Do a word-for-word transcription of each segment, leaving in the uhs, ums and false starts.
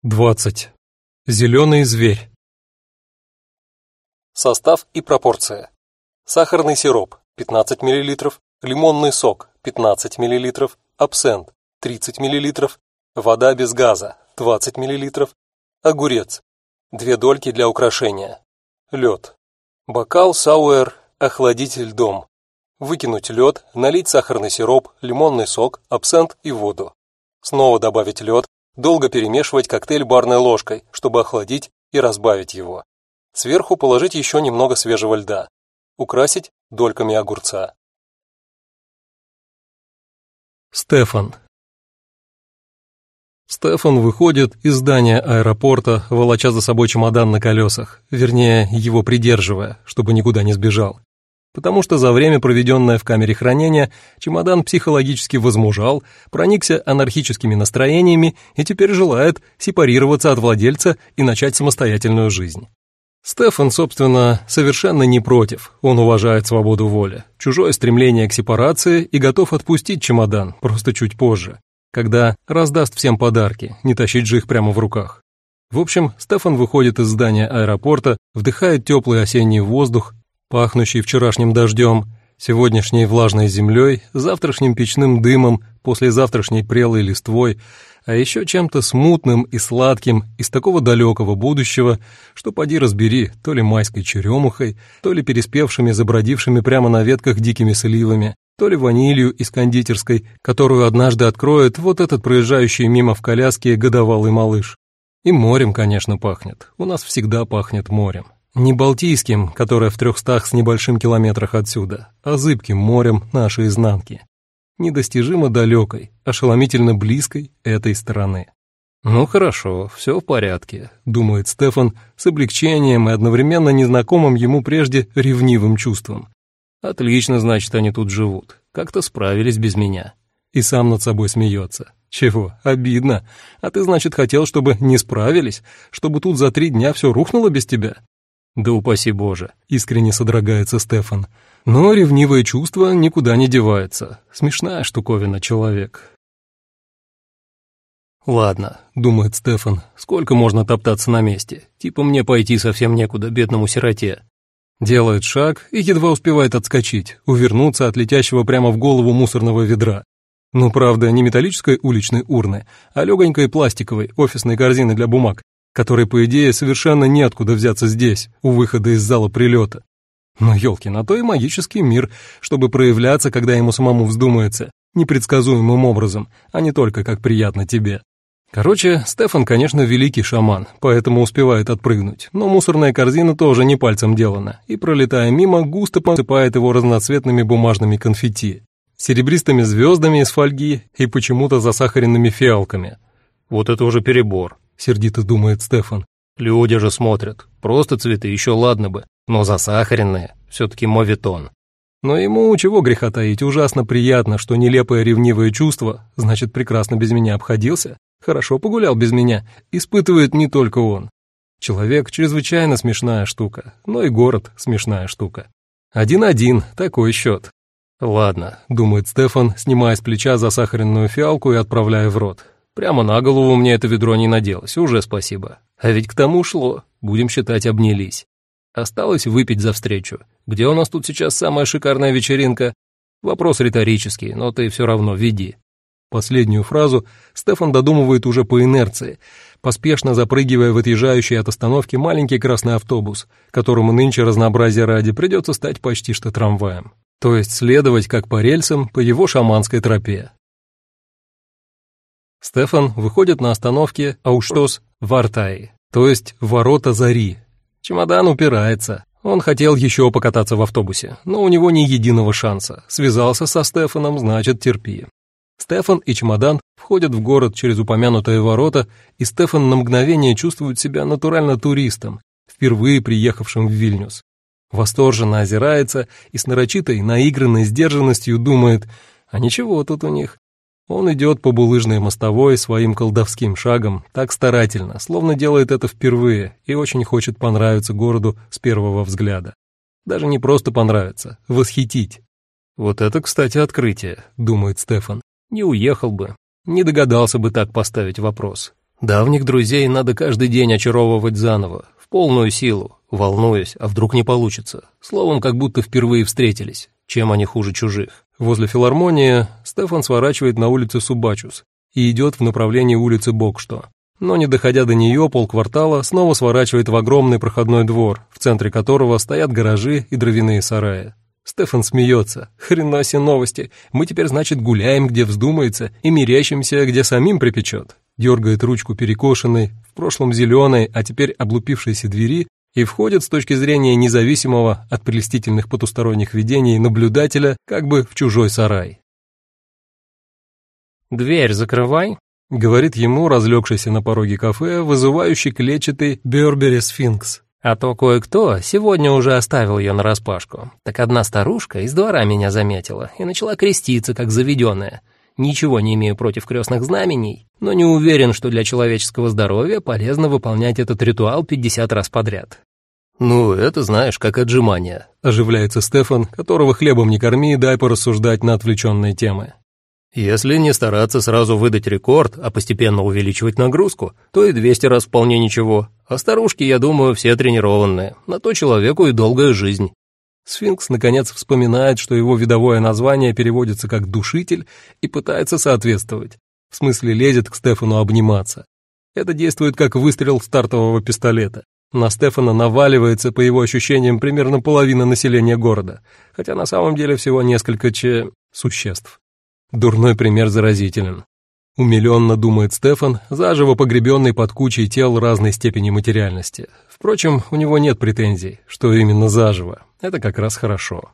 двадцать. Зеленый зверь. Состав и пропорция. Сахарный сироп пятнадцать миллилитров, лимонный сок пятнадцать миллилитров, абсент тридцать миллилитров, вода без газа двадцать миллилитров, огурец, две дольки для украшения, лед, бокал сауэр, охладить льдом, выкинуть лед, налить сахарный сироп, лимонный сок, абсент и воду, снова добавить лед, долго перемешивать коктейль барной ложкой, чтобы охладить и разбавить его. Сверху положить еще немного свежего льда. Украсить дольками огурца. Стефан. Стефан выходит из здания аэропорта, волоча за собой чемодан на колесах, вернее, его придерживая, чтобы никуда не сбежал. Потому что за время, проведенное в камере хранения, чемодан психологически возмужал, проникся анархическими настроениями и теперь желает сепарироваться от владельца и начать самостоятельную жизнь. Стефан, собственно, совершенно не против, он уважает свободу воли, чужое стремление к сепарации и готов отпустить чемодан, просто чуть позже, когда раздаст всем подарки, не тащить же их прямо в руках. В общем, Стефан выходит из здания аэропорта, вдыхает теплый осенний воздух, пахнущий вчерашним дождем, сегодняшней влажной землей, завтрашним печным дымом, послезавтрашней прелой листвой, а еще чем-то смутным и сладким из такого далекого будущего, что поди разбери, то ли майской черемухой, то ли переспевшими, забродившими прямо на ветках дикими сливами, то ли ванилью из кондитерской, которую однажды откроет вот этот проезжающий мимо в коляске годовалый малыш. И морем, конечно, пахнет, у нас всегда пахнет морем. Не Балтийским, которое в трехстах с небольшим километрах отсюда, а зыбким морем нашей изнанки. Недостижимо далекой, ошеломительно близкой этой стороны. «Ну хорошо, все в порядке», — думает Стефан с облегчением и одновременно незнакомым ему прежде ревнивым чувством. «Отлично, значит, они тут живут, как-то справились без меня». И сам над собой смеется. «Чего, обидно? А ты, значит, хотел, чтобы не справились, чтобы тут за три дня все рухнуло без тебя?» «Да упаси Боже», — искренне содрогается Стефан. Но ревнивое чувство никуда не девается. Смешная штуковина человек. «Ладно», — думает Стефан, — «сколько можно топтаться на месте? Типа мне пойти совсем некуда, бедному сироте». Делает шаг и едва успевает отскочить, увернуться от летящего прямо в голову мусорного ведра. Ну, правда, не металлической уличной урны, а легонькой пластиковой офисной корзины для бумаг, которой, по идее, совершенно неоткуда взяться здесь, у выхода из зала прилета. Но, елки, на то и магический мир, чтобы проявляться, когда ему самому вздумается, непредсказуемым образом, а не только как приятно тебе. Короче, Стефан, конечно, великий шаман, поэтому успевает отпрыгнуть, но мусорная корзина тоже не пальцем делана, и, пролетая мимо, густо посыпает его разноцветными бумажными конфетти, серебристыми звездами из фольги и почему-то засахаренными фиалками. «Вот это уже перебор», — сердито думает Стефан. «Люди же смотрят, просто цветы еще ладно бы, но засахаренные все-таки моветон». Но ему, чего греха таить, ужасно приятно, что нелепое ревнивое чувство, значит, прекрасно без меня обходился, хорошо погулял без меня, испытывает не только он. Человек — чрезвычайно смешная штука, но и город — смешная штука. Один-один, такой счет. «Ладно», — думает Стефан, снимая с плеча засахаренную фиалку и отправляя в рот. «Прямо на голову мне это ведро не наделось, уже спасибо. А ведь к тому шло, будем считать, обнялись. Осталось выпить за встречу. Где у нас тут сейчас самая шикарная вечеринка? Вопрос риторический, но ты все равно веди». Последнюю фразу Стефан додумывает уже по инерции, поспешно запрыгивая в отъезжающий от остановки маленький красный автобус, которому нынче разнообразия ради придется стать почти что трамваем. То есть следовать как по рельсам по его шаманской тропе. Стефан выходит на остановке Ауштос Вартай, то есть Ворота Зари. Чемодан упирается. Он хотел еще покататься в автобусе, но у него ни единого шанса. Связался со Стефаном, значит, терпи. Стефан и чемодан входят в город через упомянутые ворота, и Стефан на мгновение чувствует себя натурально туристом, впервые приехавшим в Вильнюс. Восторженно озирается и с нарочитой, наигранной сдержанностью думает, а ничего тут у них. Он идет по булыжной мостовой своим колдовским шагом так старательно, словно делает это впервые и очень хочет понравиться городу с первого взгляда. Даже не просто понравиться, восхитить. «Вот это, кстати, открытие», — думает Стефан. «Не уехал бы, не догадался бы так поставить вопрос. Давних друзей надо каждый день очаровывать заново, в полную силу, волнуясь, а вдруг не получится. Словом, как будто впервые встретились. Чем они хуже чужих? Возле филармонии Стефан сворачивает на улицу Субачус и идет в направлении улицы Бокшто. Но, не доходя до нее полквартала, снова сворачивает в огромный проходной двор, в центре которого стоят гаражи и дровяные сараи. Стефан смеется. Хрена себе новости. Мы теперь, значит, гуляем, где вздумается, и мерещимся, где самим припечет. Дергает ручку перекошенной, в прошлом зеленой, а теперь облупившейся двери, и входит с точки зрения независимого от прелестительных потусторонних видений наблюдателя как бы в чужой сарай. «Дверь закрывай», — говорит ему разлегшийся на пороге кафе вызывающий клетчатый Бербери-сфинкс. «А то кое-кто сегодня уже оставил ее нараспашку. Так одна старушка из двора меня заметила и начала креститься, как заведенная. Ничего не имею против крестных знамений, но не уверен, что для человеческого здоровья полезно выполнять этот ритуал пятьдесят раз подряд». «Ну, это знаешь, как отжимание», — оживляется Стефан, которого хлебом не корми, дай порассуждать на отвлеченные темы. «Если не стараться сразу выдать рекорд, а постепенно увеличивать нагрузку, то и двести раз вполне ничего. А старушки, я думаю, все тренированные. На то человеку и долгая жизнь». Сфинкс, наконец, вспоминает, что его видовое название переводится как «душитель» и пытается соответствовать. В смысле, лезет к Стефану обниматься. Это действует как выстрел стартового пистолета. На Стефана наваливается, по его ощущениям, примерно половина населения города, хотя на самом деле всего несколько че... существ. Дурной пример заразителен. Умиленно думает Стефан, заживо погребенный под кучей тел разной степени материальности. Впрочем, у него нет претензий, что именно заживо. Это как раз хорошо.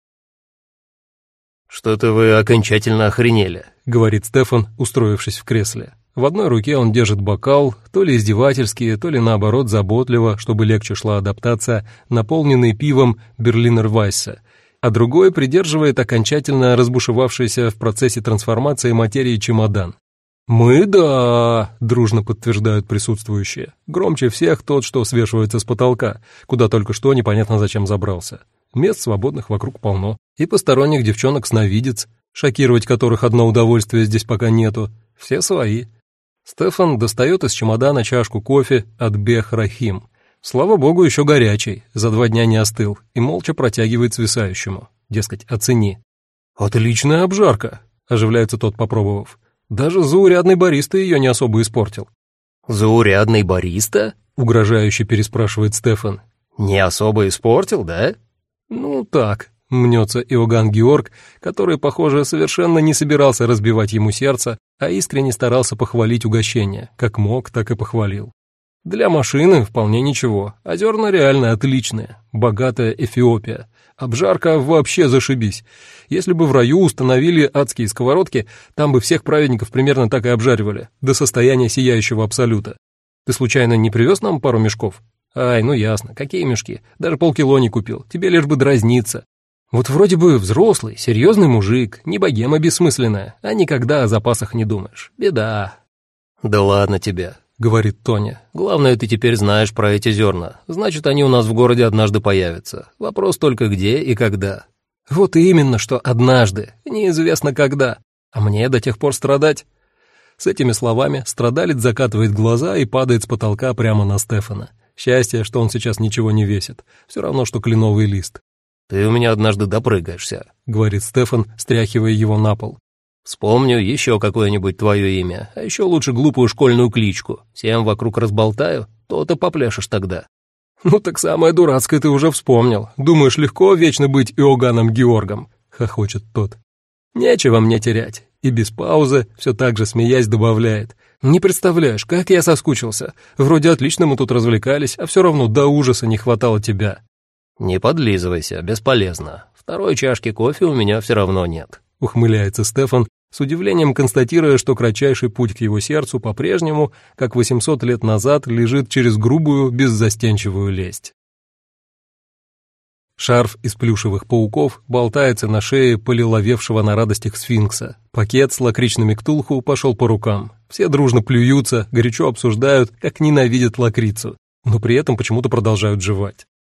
«Что-то вы окончательно охренели», — говорит Стефан, устроившись в кресле. В одной руке он держит бокал, то ли издевательски, то ли наоборот заботливо, чтобы легче шла адаптация, наполненный пивом Берлинер Вайсса, а другой придерживает окончательно разбушевавшийся в процессе трансформации материи чемодан. «Мы да», — дружно подтверждают присутствующие. Громче всех тот, что свешивается с потолка, куда только что непонятно зачем забрался. Мест свободных вокруг полно. И посторонних девчонок-сновидец, шокировать которых одно удовольствие здесь пока нету. Все свои. Стефан достает из чемодана чашку кофе от Бех Рахим. Слава богу, еще горячий, за два дня не остыл, и молча протягивает свисающему. Дескать, оцени. «Отличная обжарка», — оживляется тот, попробовав. Даже заурядный бариста ее не особо испортил. «Заурядный бариста?» — угрожающе переспрашивает Стефан. «Не особо испортил, да?» «Ну так», — мнется Иоганн Георг, который, похоже, совершенно не собирался разбивать ему сердце, а искренне старался похвалить угощение. Как мог, так и похвалил. Для машины вполне ничего, а зерна реально отличные. Богатая Эфиопия. Обжарка вообще зашибись. Если бы в раю установили адские сковородки, там бы всех праведников примерно так и обжаривали, до состояния сияющего абсолюта. Ты случайно не привез нам пару мешков? Ай, ну ясно, какие мешки? Даже полкило не купил, тебе лишь бы дразниться. Вот вроде бы взрослый, серьезный мужик, не богема бессмысленная, а никогда о запасах не думаешь. Беда». «Да ладно тебе», — говорит Тоня. «Главное, ты теперь знаешь про эти зерна. Значит, они у нас в городе однажды появятся. Вопрос только где и когда». «Вот и именно, что однажды. Неизвестно когда. А мне до тех пор страдать». С этими словами страдалец закатывает глаза и падает с потолка прямо на Стефана. Счастье, что он сейчас ничего не весит. Все равно, что кленовый лист. «Ты у меня однажды допрыгаешься», — говорит Стефан, стряхивая его на пол. «Вспомню еще какое-нибудь твое имя, а еще лучше глупую школьную кличку. Всем вокруг разболтаю, то-то попляшешь тогда». «Ну так самое дурацкое ты уже вспомнил. Думаешь, легко вечно быть Иоганном Георгом?» — хохочет тот. «Нечего мне терять». И без паузы, все так же смеясь, добавляет. «Не представляешь, как я соскучился. Вроде отлично мы тут развлекались, а все равно до ужаса не хватало тебя». «Не подлизывайся, бесполезно. Второй чашки кофе у меня все равно нет», — ухмыляется Стефан, с удивлением констатируя, что кратчайший путь к его сердцу по-прежнему, как восемьсот лет назад, лежит через грубую, беззастенчивую лесть. Шарф из плюшевых пауков болтается на шее полиловевшего на радостях сфинкса. Пакет с лакричными ктулху пошел по рукам. Все дружно плюются, горячо обсуждают, как ненавидят лакрицу, но при этом почему-то продолжают жевать.